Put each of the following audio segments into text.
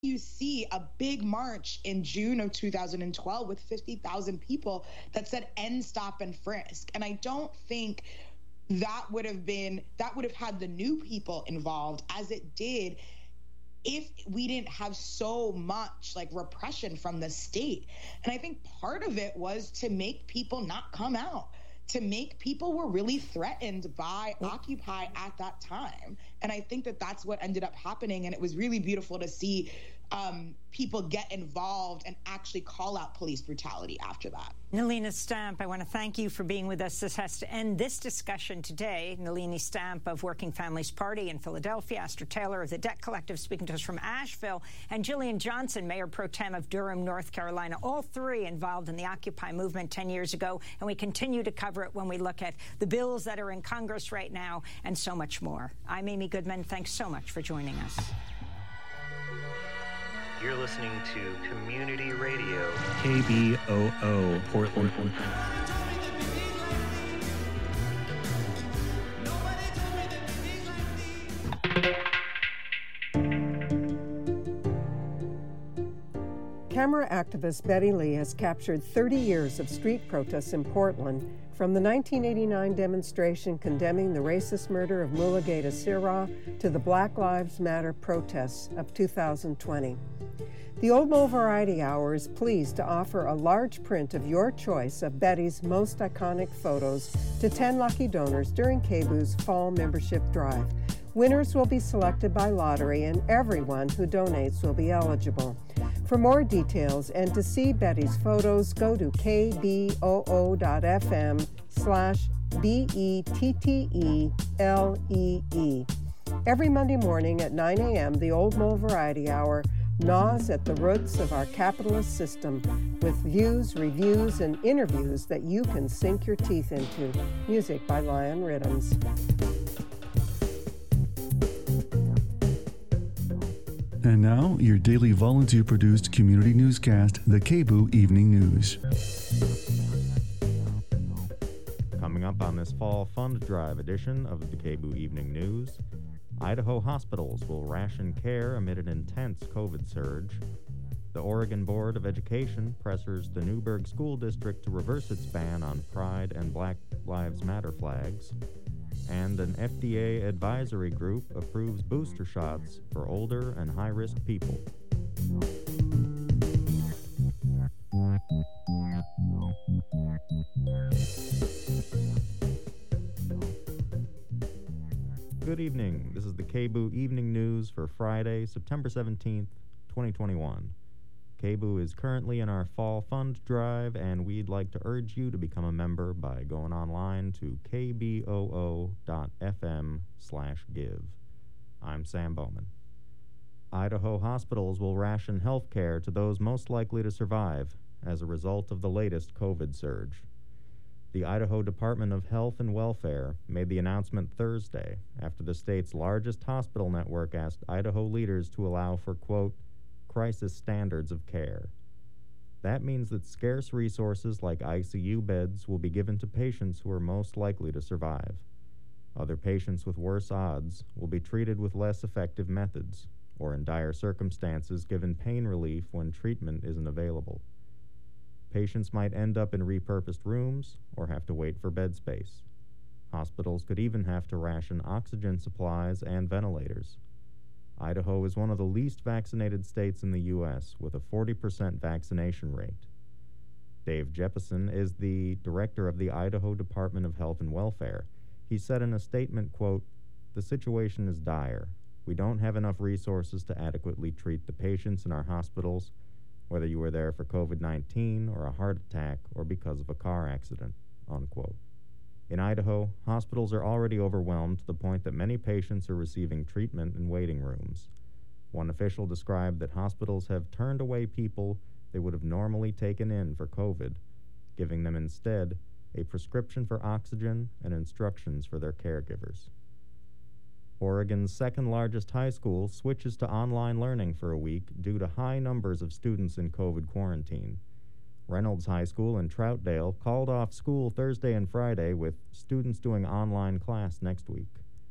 you see a big march in June of 2012 with 50,000 people that said end, stop, and frisk. And I don't think that would have had the new people involved as it did if we didn't have so much like repression from the state. And I think part of it was to make people not come out, to make people were really threatened by Occupy at that time. And I think that that's what ended up happening. And it was really beautiful to see people get involved and actually call out police brutality after that. Nalini Stamp, I want to thank you for being with us. This has to end this discussion today. Nalini Stamp of Working Families Party in Philadelphia, Esther Taylor of the Debt Collective speaking to us from Asheville, and Jillian Johnson, Mayor Pro Tem of Durham, North Carolina, all three involved in the Occupy movement 10 years ago. And we continue to cover it when we look at the bills that are in Congress right now and so much more. I'm Amy Goodman. Thanks so much for joining us. You're listening to Community Radio. KBOO, Portland. Camera activist Betty Lee has captured 30 years of street protests in Portland, from the 1989 demonstration condemning the racist murder of Mulugeta Sirah to the Black Lives Matter protests of 2020. The Old Mo Variety Hour is pleased to offer a large print of your choice of Betty's most iconic photos to 10 lucky donors during KBOO's Fall Membership Drive. Winners will be selected by lottery, and everyone who donates will be eligible. For more details and to see Betty's photos, go to kboo.fm/BETTELEE. Every Monday morning at 9 a.m., the Old Mo Variety Hour gnaws at the roots of our capitalist system with views, reviews, and interviews that you can sink your teeth into. Music by Lion Rhythms. And now, your daily volunteer-produced community newscast, the KBOO Evening News. Coming up on this Fall Fund Drive edition of the KBOO Evening News, Idaho hospitals will ration care amid an intense COVID surge. The Oregon Board of Education pressures the Newberg School District to reverse its ban on Pride and Black Lives Matter flags. And an FDA advisory group approves booster shots for older and high-risk people. Good evening. This is the KBOO Evening News for Friday, September 17th, 2021. KBOO is currently in our Fall Fund Drive, and we'd like to urge you to become a member by going online to kboo.fm/give. I'm Sam Bowman. Idaho hospitals will ration health care to those most likely to survive as a result of the latest COVID surge. The Idaho Department of Health and Welfare made the announcement Thursday after the state's largest hospital network asked Idaho leaders to allow for, quote, crisis standards of care. That means that scarce resources like ICU beds will be given to patients who are most likely to survive. Other patients with worse odds will be treated with less effective methods, or in dire circumstances given pain relief when treatment isn't available. Patients might end up in repurposed rooms or have to wait for bed space. Hospitals could even have to ration oxygen supplies and ventilators. Idaho is one of the least vaccinated states in the U.S., with a 40% vaccination rate. Dave Jeppesen is the director of the Idaho Department of Health and Welfare. He said in a statement, quote, "The situation is dire. We don't have enough resources to adequately treat the patients in our hospitals, whether you were there for COVID-19 or a heart attack or because of a car accident," unquote. In Idaho, hospitals are already overwhelmed to the point that many patients are receiving treatment in waiting rooms. One official described that hospitals have turned away people they would have normally taken in for COVID, giving them instead a prescription for oxygen and instructions for their caregivers. Oregon's second-largest high school switches to online learning for a week due to high numbers of students in COVID quarantine. Reynolds High School in Troutdale called off school Thursday and Friday with students doing online class next week.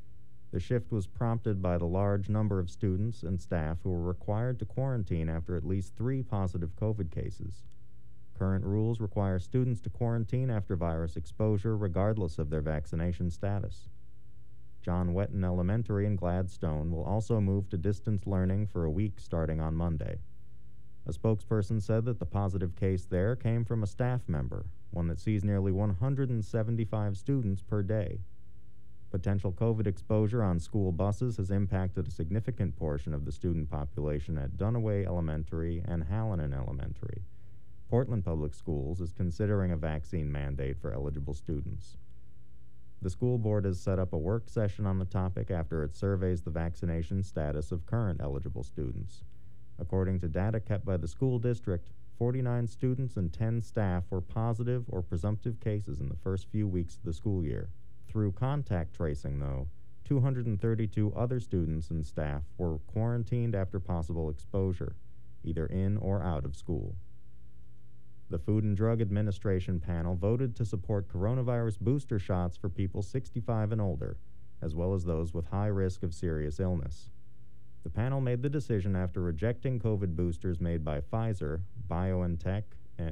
The shift was prompted by the large number of students and staff who were required to quarantine after at least 3 positive COVID cases. Current rules require students to quarantine after virus exposure regardless of their vaccination status. John Wetton Elementary in Gladstone will also move to distance learning for a week starting on Monday. A spokesperson said that the positive case there came from a staff member, one that sees nearly 175 students per day. Potential COVID exposure on school buses has impacted a significant portion of the student population at Dunaway Elementary and Hallinan Elementary. Portland Public Schools is considering a vaccine mandate for eligible students. The school board has set up a work session on the topic after it surveys the vaccination status of current eligible students. According to data kept by the school district, 49 students and 10 staff were positive or presumptive cases in the first few weeks of the school year. Through contact tracing, though, 232 other students and staff were quarantined after possible exposure, either in or out of school. The Food and Drug Administration panel voted to support coronavirus booster shots for people 65 and older, as well as those with high risk of serious illness. The panel made the decision after rejecting COVID boosters made by Pfizer BioNTech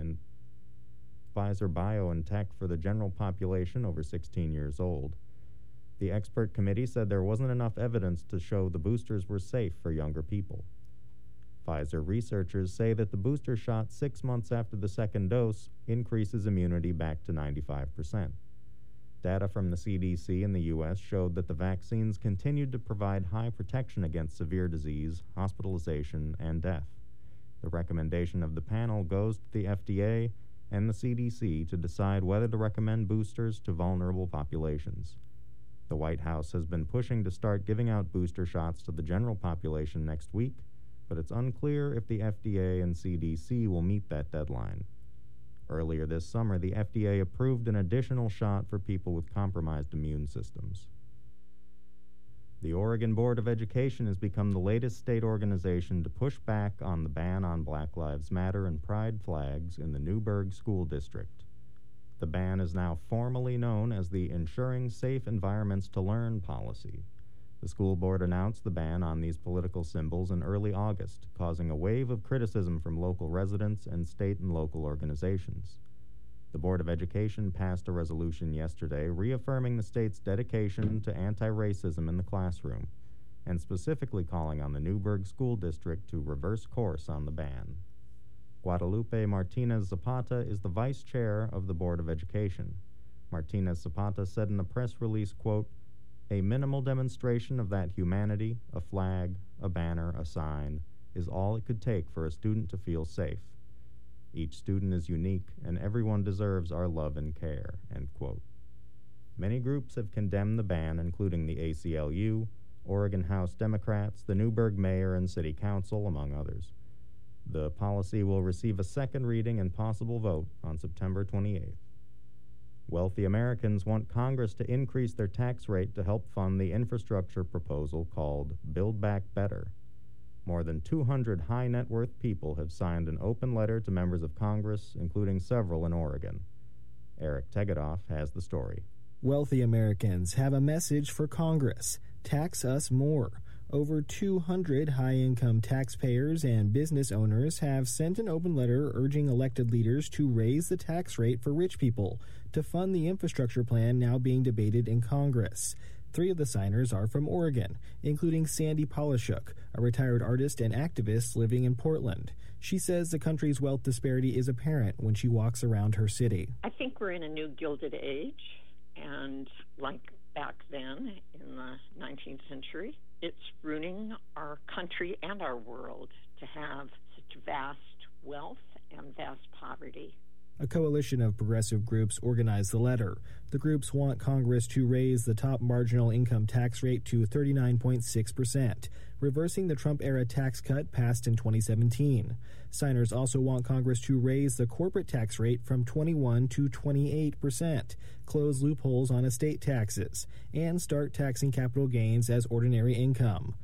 for the general population over 16 years old. The expert committee said there wasn't enough evidence to show the boosters were safe for younger people. Pfizer researchers say that the booster shot 6 months after the second dose increases immunity back to 95%. Data from the CDC in the U.S. showed that the vaccines continued to provide high protection against severe disease, hospitalization, and death. The recommendation of the panel goes to the FDA and the CDC to decide whether to recommend boosters to vulnerable populations. The White House has been pushing to start giving out booster shots to the general population next week, but it's unclear if the FDA and CDC will meet that deadline. Earlier this summer, the FDA approved an additional shot for people with compromised immune systems. The Oregon Board of Education has become the latest state organization to push back on the ban on Black Lives Matter and pride flags in the Newburgh School District. The ban is now formally known as the Ensuring Safe Environments to Learn policy. The school board announced the ban on these political symbols in early August, causing a wave of criticism from local residents and state and local organizations. The Board of Education passed a resolution yesterday reaffirming the state's dedication to anti-racism in the classroom, and specifically calling on the Newburgh School District to reverse course on the ban. Guadalupe Martinez Zapata is the vice chair of the Board of Education. Martinez Zapata said in a press release, quote, "A minimal demonstration of that humanity, a flag, a banner, a sign, is all it could take for a student to feel safe. Each student is unique, and everyone deserves our love and care," end quote. Many groups have condemned the ban, including the ACLU, Oregon House Democrats, the Newburgh Mayor and City Council, among others. The policy will receive a second reading and possible vote on September 28th. Wealthy Americans want Congress to increase their tax rate to help fund the infrastructure proposal called Build Back Better. More than 200 high-net-worth people have signed an open letter to members of Congress, including several in Oregon. Eric Tegedoff has the story. Wealthy Americans have a message for Congress. Tax us more. Over 200 high-income taxpayers and business owners have sent an open letter urging elected leaders to raise the tax rate for rich people to fund the infrastructure plan now being debated in Congress. 3 of the signers are from Oregon, including Sandy Polishuk, a retired artist and activist living in Portland. She says the country's wealth disparity is apparent when she walks around her city. I think we're in a new Gilded Age, and like back then in the 19th century, it's ruining our country and our world to have such vast wealth and vast poverty. A coalition of progressive groups organized the letter. The groups want Congress to raise the top marginal income tax rate to 39.6%, reversing the Trump-era tax cut passed in 2017. Signers also want Congress to raise the corporate tax rate from 21 to 28%, close loopholes on estate taxes, and start taxing capital gains as ordinary income.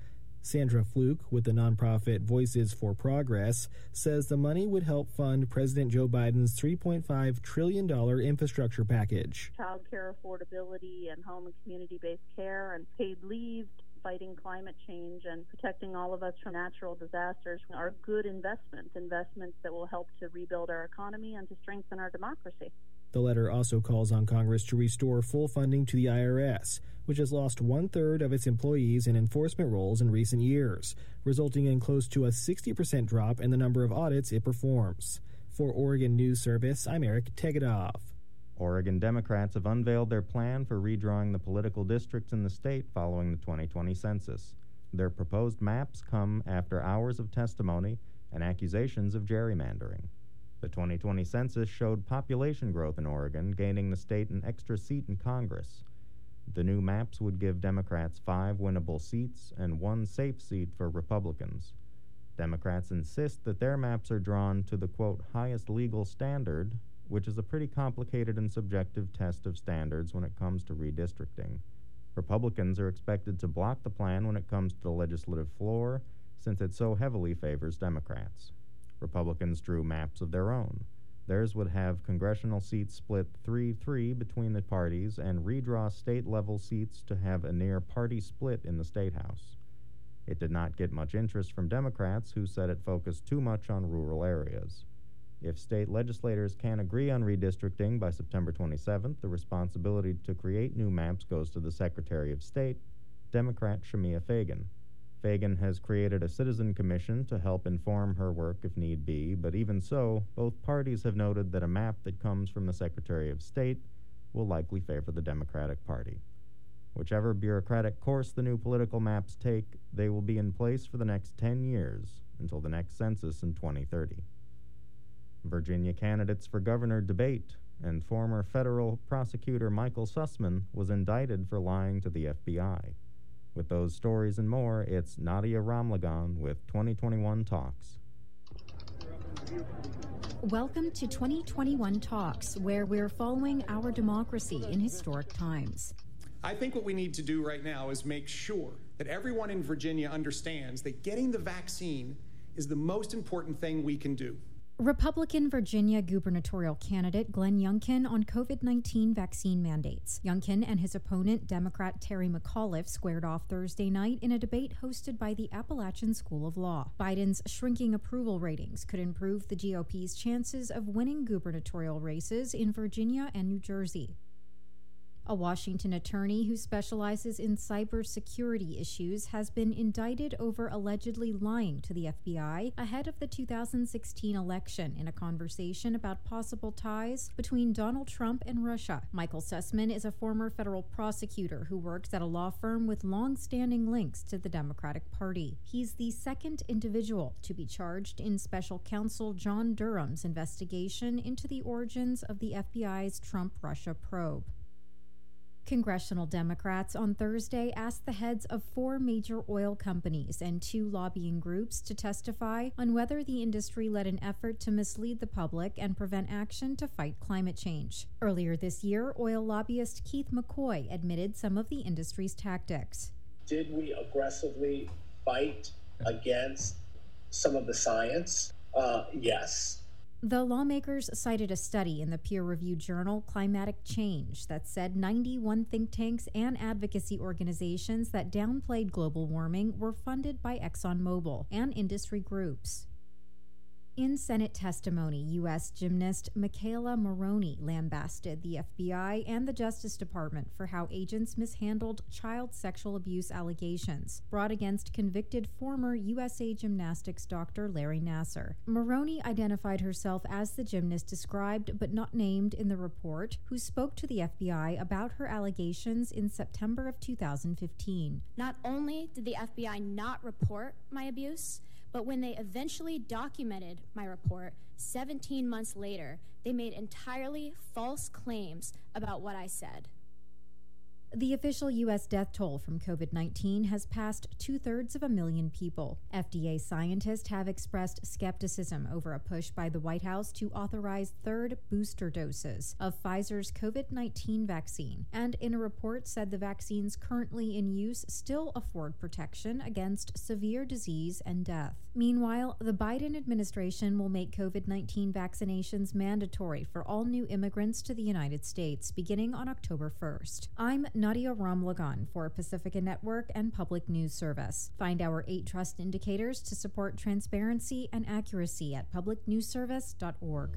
Sandra Fluke with the nonprofit Voices for Progress says the money would help fund President Joe Biden's $3.5 trillion infrastructure package. Child care affordability and home and community-based care and paid leave, fighting climate change and protecting all of us from natural disasters are good investments that will help to rebuild our economy and to strengthen our democracy. The letter also calls on Congress to restore full funding to the IRS, which has lost 1/3 of its employees in enforcement roles in recent years, resulting in close to a 60% drop in the number of audits it performs. For Oregon News Service, I'm Eric Tegedoff. Oregon Democrats have unveiled their plan for redrawing the political districts in the state following the 2020 census. Their proposed maps come after hours of testimony and accusations of gerrymandering. The 2020 census showed population growth in Oregon, gaining the state an extra seat in Congress. The new maps would give Democrats 5 winnable seats and 1 safe seat for Republicans. Democrats insist that their maps are drawn to the, quote, highest legal standard, which is a pretty complicated and subjective test of standards when it comes to redistricting. Republicans are expected to block the plan when it comes to the legislative floor, since it so heavily favors Democrats. Republicans drew maps of their own. Theirs would have congressional seats split 3-3 between the parties and redraw state-level seats to have a near-party split in the State House. It did not get much interest from Democrats, who said it focused too much on rural areas. If state legislators can't agree on redistricting by September 27th, the responsibility to create new maps goes to the Secretary of State, Democrat Shemia Fagan. Fagan has created a citizen commission to help inform her work if need be, but even so, both parties have noted that a map that comes from the Secretary of State will likely favor the Democratic Party. Whichever bureaucratic course the new political maps take, they will be in place for the next 10 years, until the next census in 2030. Virginia candidates for governor debate, and former federal prosecutor Michael Sussman was indicted for lying to the FBI. With those stories and more, it's Nadia Ramlagan with 2021 Talks. Welcome to 2021 Talks, where we're following our democracy in historic times. I think what we need to do right now is make sure that everyone in Virginia understands that getting the vaccine is the most important thing we can do. Republican Virginia gubernatorial candidate Glenn Youngkin on COVID-19 vaccine mandates. Youngkin and his opponent, Democrat Terry McAuliffe, squared off Thursday night in a debate hosted by the Appalachian School of Law. Biden's shrinking approval ratings could improve the GOP's chances of winning gubernatorial races in Virginia and New Jersey. A Washington attorney who specializes in cybersecurity issues has been indicted over allegedly lying to the FBI ahead of the 2016 election in a conversation about possible ties between Donald Trump and Russia. Michael Sussman is a former federal prosecutor who works at a law firm with long-standing links to the Democratic Party. He's the second individual to be charged in special counsel John Durham's investigation into the origins of the FBI's Trump-Russia probe. Congressional Democrats on Thursday asked the heads of 4 major oil companies and 2 lobbying groups to testify on whether the industry led an effort to mislead the public and prevent action to fight climate change. Earlier this year, oil lobbyist Keith McCoy admitted some of the industry's tactics. Did we aggressively fight against some of the science? Yes. The lawmakers cited a study in the peer-reviewed journal Climatic Change that said 91 think tanks and advocacy organizations that downplayed global warming were funded by ExxonMobil and industry groups. In Senate testimony, U.S. gymnast Michaela Maroney lambasted the FBI and the Justice Department for how agents mishandled child sexual abuse allegations brought against convicted former USA Gymnastics doctor Larry Nassar. Maroney identified herself as the gymnast described but not named in the report, who spoke to the FBI about her allegations in September of 2015. Not only did the FBI not report my abuse, but when they eventually documented my report 17 months later, they made entirely false claims about what I said. The official U.S. death toll from COVID-19 has passed 2/3 people. FDA scientists have expressed skepticism over a push by the White House to authorize third booster doses of Pfizer's COVID-19 vaccine, and in a report said the vaccines currently in use still afford protection against severe disease and death. Meanwhile, the Biden administration will make COVID-19 vaccinations mandatory for all new immigrants to the United States beginning on October 1st. I'm Nadia Ramlagan for Pacifica Network and Public News Service. Find our 8 trust indicators to support transparency and accuracy at publicnewsservice.org.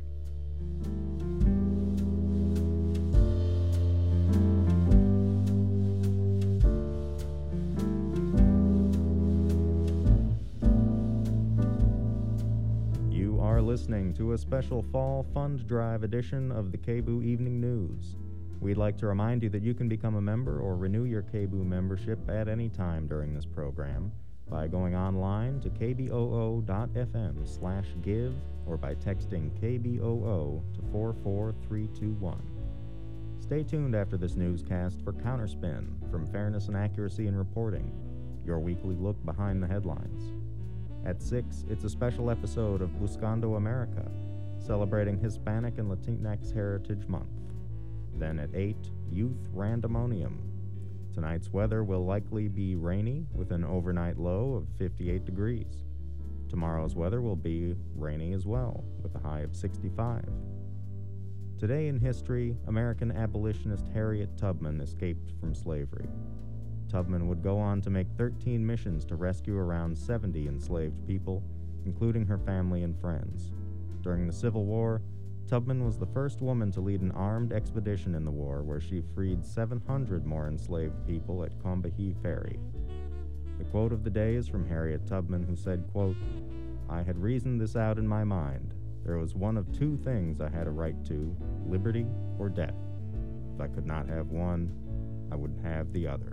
You are listening to a special Fall Fund Drive edition of the KBOO Evening News. We'd like to remind you that you can become a member or renew your KBOO membership at any time during this program by going online to kboo.fm/give or by texting KBOO to 44321. Stay tuned after this newscast for Counterspin from Fairness and Accuracy in Reporting, your weekly look behind the headlines. At 6, it's a special episode of Buscando America, celebrating Hispanic and Latinx Heritage Month. Then at 8, Youth Randomonium. Tonight's weather will likely be rainy with an overnight low of 58 degrees. Tomorrow's weather will be rainy as well, with a high of 65. Today in history, American abolitionist Harriet Tubman escaped from slavery. Tubman would go on to make 13 missions to rescue around 70 enslaved people, including her family and friends. During the Civil War, Tubman was the first woman to lead an armed expedition in the war where she freed 700 more enslaved people at Combahee Ferry. The quote of the day is from Harriet Tubman, who said, quote, "I had reasoned this out in my mind. There was one of 2 things I had a right to, liberty or death. If I could not have one, I would have the other."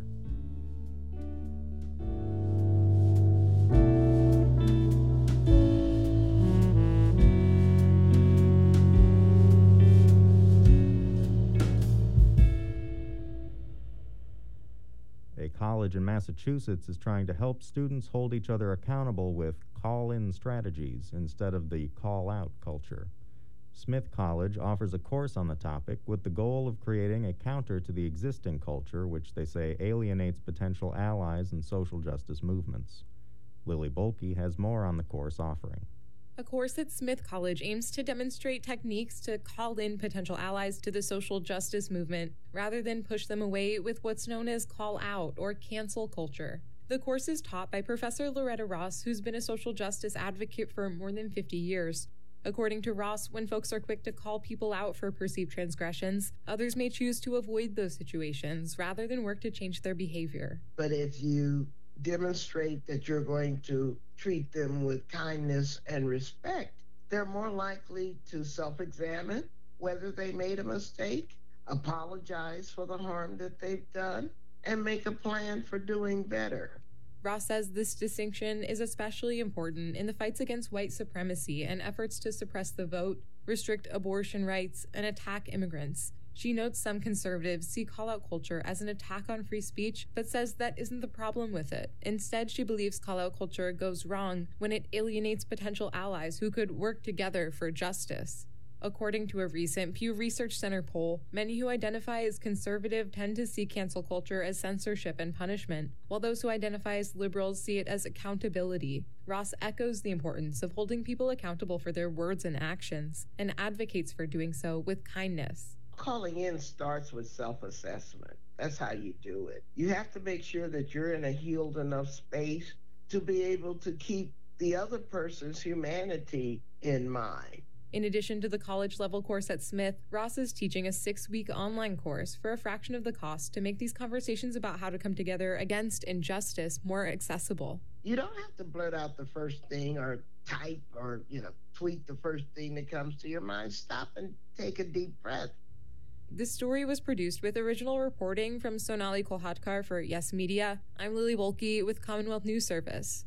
A college in Massachusetts is trying to help students hold each other accountable with call-in strategies instead of the call-out culture. Smith College offers a course on the topic with the goal of creating a counter to the existing culture, which they say alienates potential allies in social justice movements. Lily Bolke has more on the course offering. A course at Smith College aims to demonstrate techniques to call in potential allies to the social justice movement, rather than push them away with what's known as call out or cancel culture. The course is taught by Professor Loretta Ross, who's been a social justice advocate for more than 50 years. According to Ross, when folks are quick to call people out for perceived transgressions, others may choose to avoid those situations rather than work to change their behavior. But if you demonstrate that you're going to treat them with kindness and respect, they're more likely to self-examine whether they made a mistake, apologize for the harm that they've done, and make a plan for doing better. Ross says this distinction is especially important in the fights against white supremacy and efforts to suppress the vote, restrict abortion rights, and attack immigrants. She notes some conservatives see call-out culture as an attack on free speech, but says that isn't the problem with it. Instead, she believes call-out culture goes wrong when it alienates potential allies who could work together for justice. According to a recent Pew Research Center poll, many who identify as conservative tend to see cancel culture as censorship and punishment, while those who identify as liberals see it as accountability. Ross echoes the importance of holding people accountable for their words and actions, and advocates for doing so with kindness. Calling in starts with self-assessment. That's how you do it. You have to make sure that you're in a healed enough space to be able to keep the other person's humanity in mind. In addition to the college-level course at Smith, Ross is teaching a 6-week online course for a fraction of the cost to make these conversations about how to come together against injustice more accessible. You don't have to blurt out the first thing or type or, tweet the first thing that comes to your mind. Stop and take a deep breath. This story was produced with original reporting from Sonali Kolhatkar for Yes Media. I'm Lily Bolke with Commonwealth News Service.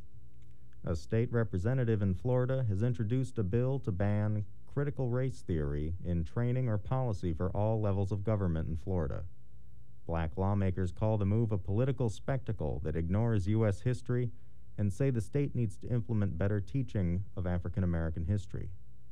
A state representative in Florida has introduced a bill to ban critical race theory in training or policy for all levels of government in Florida. Black lawmakers call the move a political spectacle that ignores U.S. history and say the state needs to implement better teaching of African American history.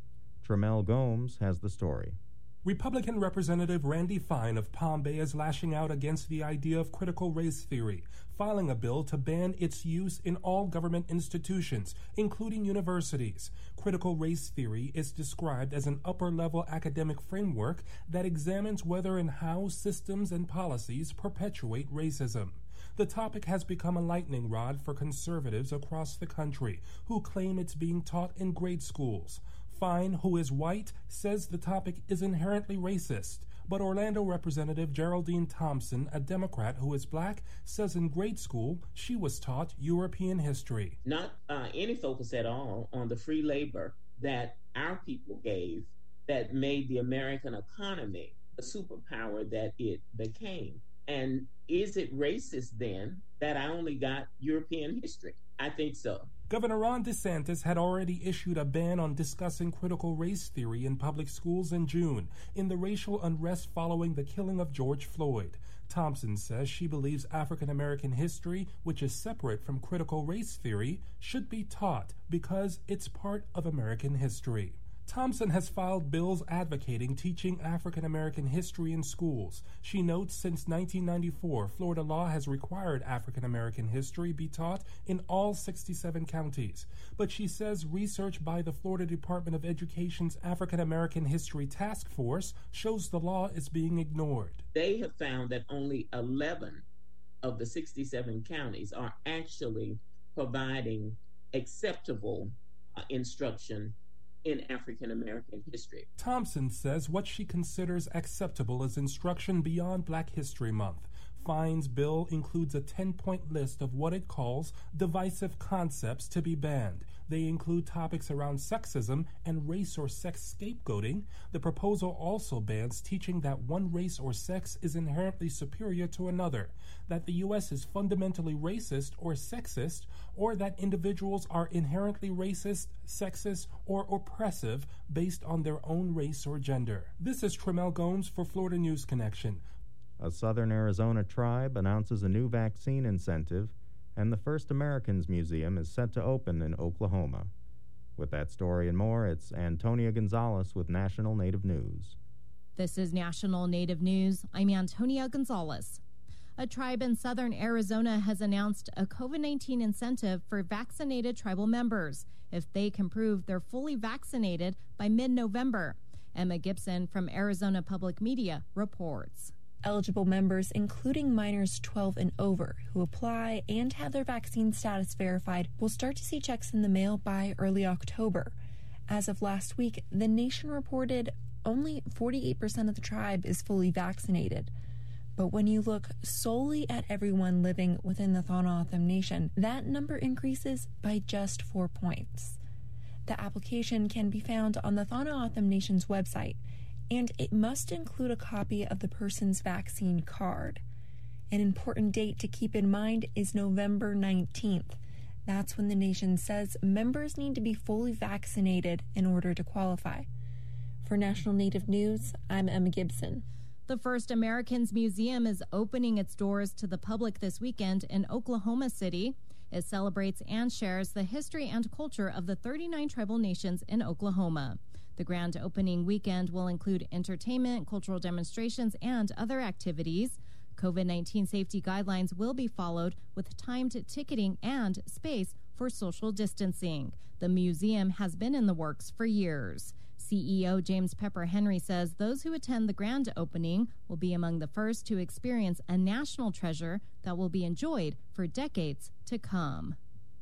Tremel Gomes has the story. Republican Representative Randy Fine of Palm Bay is lashing out against the idea of critical race theory, filing a bill to ban its use in all government institutions, including universities. Critical race theory is described as an upper-level academic framework that examines whether and how systems and policies perpetuate racism. The topic has become a lightning rod for conservatives across the country who claim it's being taught in grade schools. Fine, who is white, says the topic is inherently racist. But Orlando Representative Geraldine Thompson, a Democrat who is black, says in grade school she was taught European history. Not any focus at all on the free labor that our people gave that made the American economy the superpower that it became. And is it racist then that I only got European history? I think so. Governor Ron DeSantis had already issued a ban on discussing critical race theory in public schools in June, in the racial unrest following the killing of George Floyd. Thompson says she believes African American history, which is separate from critical race theory, should be taught because it's part of American history. Thompson has filed bills advocating teaching African American history in schools. She notes since 1994, Florida law has required African American history be taught in all 67 counties. But she says research by the Florida Department of Education's African American History Task Force shows the law is being ignored. They have found that only 11 of the 67 counties are actually providing acceptable instruction in African American history. Thompson says what she considers acceptable is instruction beyond Black History Month. Fine's bill includes a 10-point list of what it calls divisive concepts to be banned. They include topics around sexism and race or sex scapegoating. The proposal also bans teaching that one race or sex is inherently superior to another, that the U.S. is fundamentally racist or sexist, or that individuals are inherently racist, sexist, or oppressive based on their own race or gender. This is Tremel Gomes for Florida News Connection. A Southern Arizona tribe announces a new vaccine incentive, and the First Americans Museum is set to open in Oklahoma. With that story and more, it's Antonia Gonzalez with National Native News. This is National Native News. I'm Antonia Gonzalez. A tribe in southern Arizona has announced a COVID-19 incentive for vaccinated tribal members if they can prove they're fully vaccinated by mid-November. Emma Gibson from Arizona Public Media reports. Eligible members, including minors 12 and over, who apply and have their vaccine status verified, will start to see checks in the mail by early October. As of last week, the nation reported only 48% of the tribe is fully vaccinated. But when you look solely at everyone living within the Thonothem Nation, that number increases by just 4 points. The application can be found on the Thonothem Nation's website, and it must include a copy of the person's vaccine card. An important date to keep in mind is November 19th. That's when the nation says members need to be fully vaccinated in order to qualify. For National Native News, I'm Emma Gibson. The First Americans Museum is opening its doors to the public this weekend in Oklahoma City. It celebrates and shares the history and culture of the 39 tribal nations in Oklahoma. The grand opening weekend will include entertainment, cultural demonstrations, and other activities. COVID-19 safety guidelines will be followed with timed ticketing and space for social distancing. The museum has been in the works for years. CEO James Pepper Henry says those who attend the grand opening will be among the first to experience a national treasure that will be enjoyed for decades to come.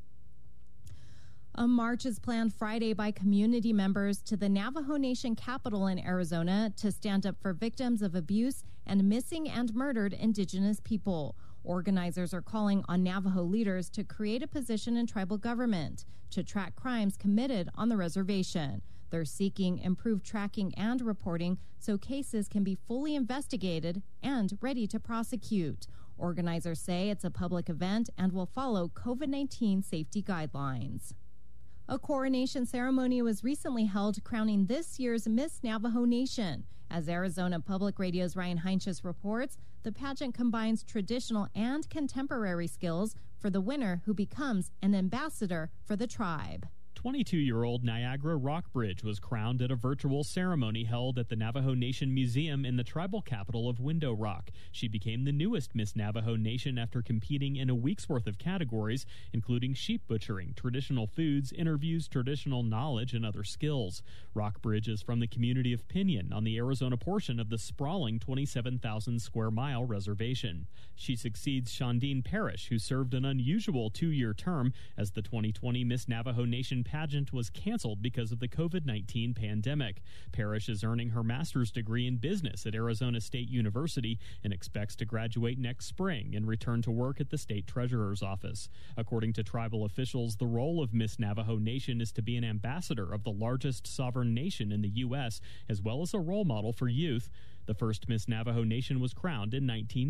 A march is planned Friday by community members to the Navajo Nation capital in Arizona to stand up for victims of abuse and missing and murdered Indigenous people. Organizers are calling on Navajo leaders to create a position in tribal government to track crimes committed on the reservation. They're seeking improved tracking and reporting so cases can be fully investigated and ready to prosecute. Organizers say it's a public event and will follow COVID-19 safety guidelines. A coronation ceremony was recently held crowning this year's Miss Navajo Nation. As Arizona Public Radio's Ryan Heinches reports, the pageant combines traditional and contemporary skills for the winner, who becomes an ambassador for the tribe. 22-year-old Niagara Rockbridge was crowned at a virtual ceremony held at the Navajo Nation Museum in the tribal capital of Window Rock. She became the newest Miss Navajo Nation after competing in a week's worth of categories, including sheep butchering, traditional foods, interviews, traditional knowledge, and other skills. Rockbridge is from the community of Pinion on the Arizona portion of the sprawling 27,000-square-mile reservation. She succeeds Shondine Parrish, who served an unusual 2-year term as the 2020 Miss Navajo Nation pageant was canceled because of the COVID-19 pandemic. Parrish is earning her master's degree in business at Arizona State University and expects to graduate next spring and return to work at the state treasurer's office. According to tribal officials, the role of Miss Navajo Nation is to be an ambassador of the largest sovereign nation in the U.S., as well as a role model for youth. The first Miss Navajo Nation was crowned in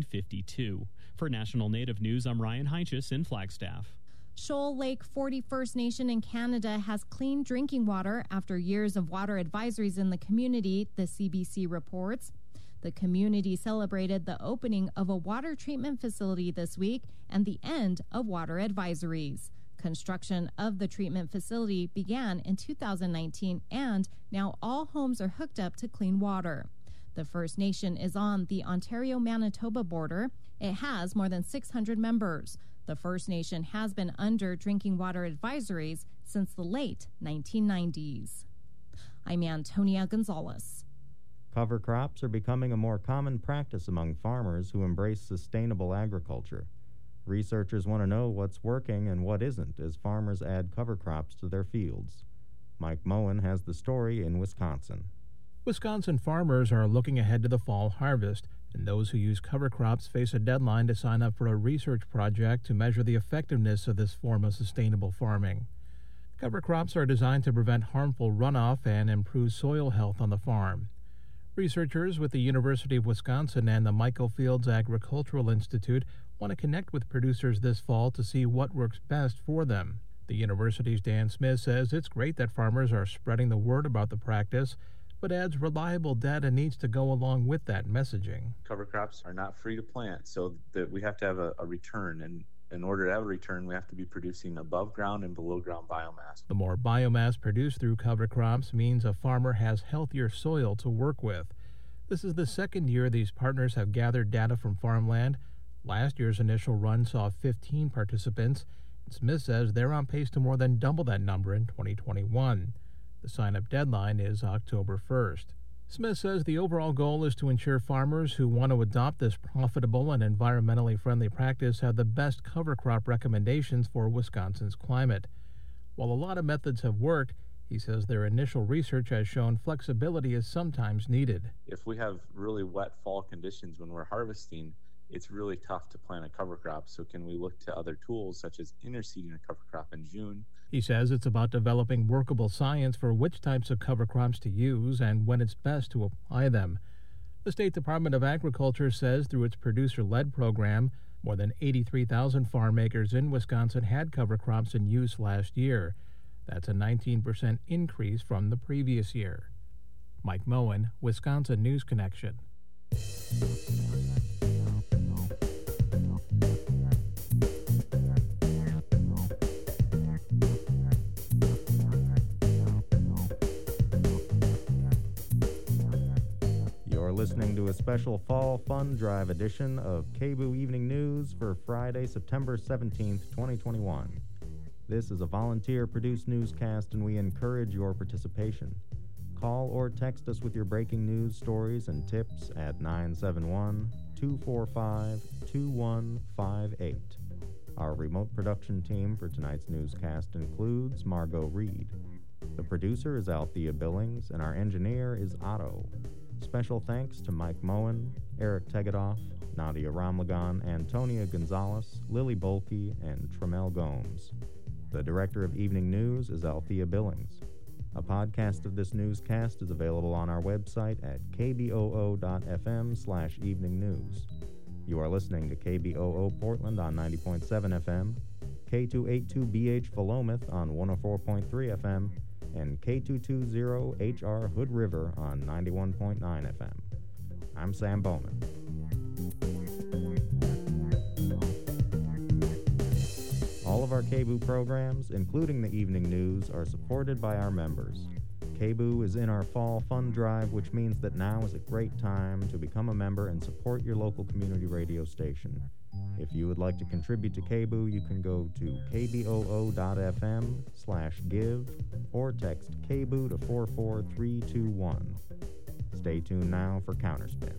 1952. For National Native News, I'm Ryan Heinches in Flagstaff. Shoal Lake 41st Nation in Canada has clean drinking water after years of water advisories in the community, the CBC reports. The community celebrated the opening of a water treatment facility this week and the end of water advisories. Construction of the treatment facility began in 2019, and now all homes are hooked up to clean water. The First Nation is on the Ontario-Manitoba border. It has more than 600 members. The First Nation has been under drinking water advisories since the late 1990s. I'm Antonia Gonzalez. Cover crops are becoming a more common practice among farmers who embrace sustainable agriculture. Researchers want to know what's working and what isn't as farmers add cover crops to their fields. Mike Moen has the story in Wisconsin. Wisconsin farmers are looking ahead to the fall harvest, and those who use cover crops face a deadline to sign up for a research project to measure the effectiveness of this form of sustainable farming. Cover crops are designed to prevent harmful runoff and improve soil health on the farm. Researchers with the University of Wisconsin and the Michael Fields Agricultural Institute want to connect with producers this fall to see what works best for them. The university's Dan Smith says it's great that farmers are spreading the word about the practice, but adds reliable data needs to go along with that messaging. Cover crops are not free to plant, so that we have to have a return, and in order to have a return, we have to be producing above ground and below ground biomass. The more biomass produced through cover crops means a farmer has healthier soil to work with. This is the second year these partners have gathered data from farmland. Last year's initial run saw 15 participants. Smith says they're on pace to more than double that number in 2021. The sign-up deadline is October 1st. Smith says the overall goal is to ensure farmers who want to adopt this profitable and environmentally friendly practice have the best cover crop recommendations for Wisconsin's climate. While a lot of methods have worked, he says their initial research has shown flexibility is sometimes needed. If we have really wet fall conditions when we're harvesting, it's really tough to plant a cover crop. So can we look to other tools such as interseeding a cover crop in June? He says it's about developing workable science for which types of cover crops to use and when it's best to apply them. The State Department of Agriculture says through its producer-led program, more than 83,000 farm acres in Wisconsin had cover crops in use last year. That's a 19% increase from the previous year. Mike Moen, Wisconsin News Connection. You're listening to a special Fall Fun Drive edition of KBOO Evening News for Friday, September 17th, 2021. This is a volunteer-produced newscast, and we encourage your participation. Call or text us with your breaking news stories and tips at 971-245-2158. Our remote production team for tonight's newscast includes Margot Reed. The producer is Althea Billings, and our engineer is Otto. Special thanks to Mike Moen, Eric Tegedoff, Nadia Ramlagan, Antonia Gonzalez, Lily Bolke, and Tremel Gomes. The director of Evening News is Althea Billings. A podcast of this newscast is available on our website at kboo.fm/eveningnews. You are listening to KBOO Portland on 90.7 FM, K282BH Philomath on 104.3 FM, and K220HR Hood River on 91.9 FM. I'm Sam Bowman. All of our KBOO programs, including the evening news, are supported by our members. KBOO is in our fall fund drive, which means that now is a great time to become a member and support your local community radio station. If you would like to contribute to KBOO, you can go to kboo.fm/give or text KBOO to 44321. Stay tuned now for Counterspin.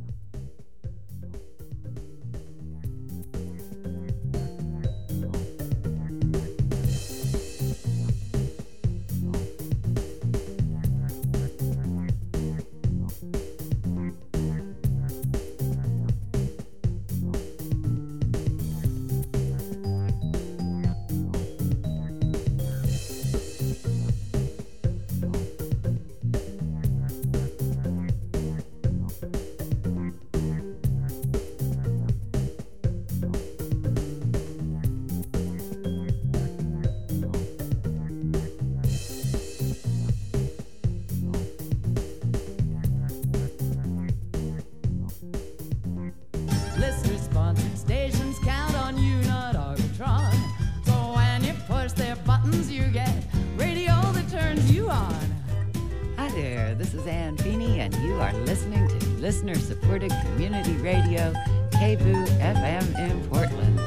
Listener-supported community radio, KBOO FM in Portland.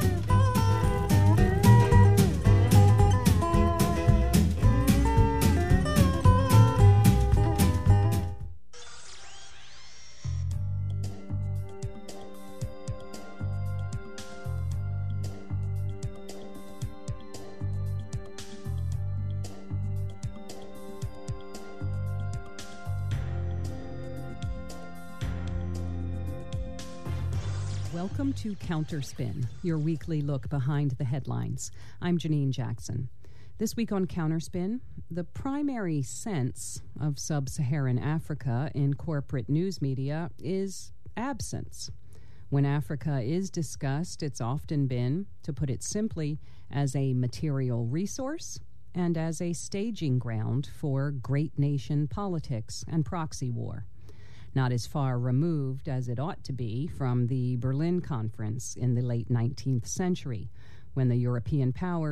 Welcome to Counterspin, your weekly look behind the headlines. I'm Janine Jackson. This week on Counterspin, the primary sense of sub-Saharan Africa in corporate news media is absence. When Africa is discussed, it's often been, to put it simply, as a material resource and as a staging ground for great nation politics and proxy war. Not as far removed as it ought to be from the Berlin Conference in the late 19th century, when the European powers